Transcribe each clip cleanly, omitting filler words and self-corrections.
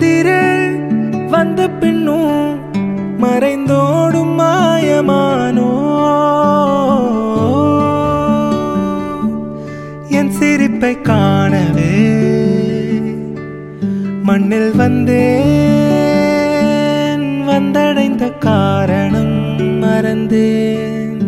கண்ணெதிரே வந்த பின்னும் மறைந்தோடும் மாயமானோ என் சிரிப்பை காணவே மண்ணில் வந்தேன் வந்தடைந்த காரணம் மறந்தேன்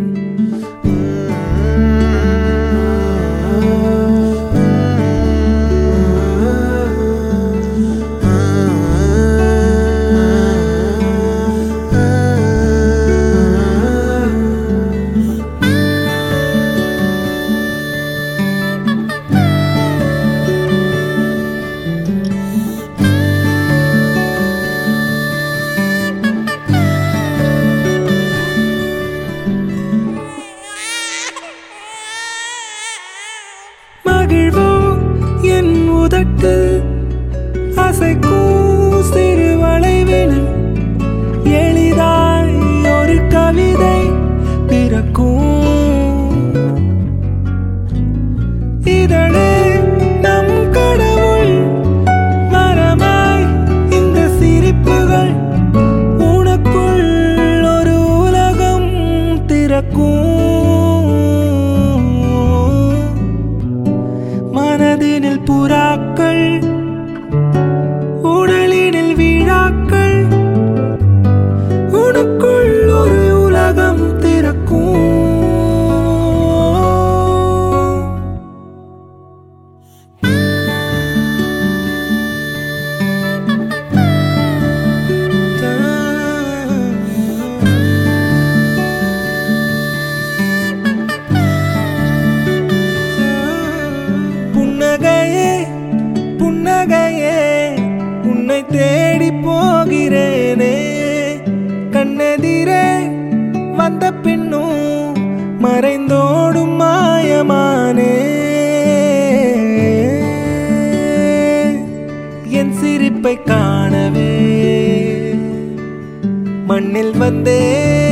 மகிழ்வோ என் உதட்டில் அசைக்கும் சிறு வளைவினில் எளிதாய் ஒரு கவிதை பிறக்கும் இதழே நம் கடவுள் வரமாய் இந்த சிரிப்புகள் உனக்குள் ஒரு உலகம் திறக்கும் மனதினில் புறாக்கள் உடலினில் விழாக்கள் உனக்குள் ஒரு உலகம் திறக்கும் புன்னகையே புன்னகையே உன்னை தேடி போகிறேனே கண்ணெதிரே வந்த பின்னும் மறைந்தோடும் மாயமானே என் சிரிப்பை காணவே மண்ணில் வந்தே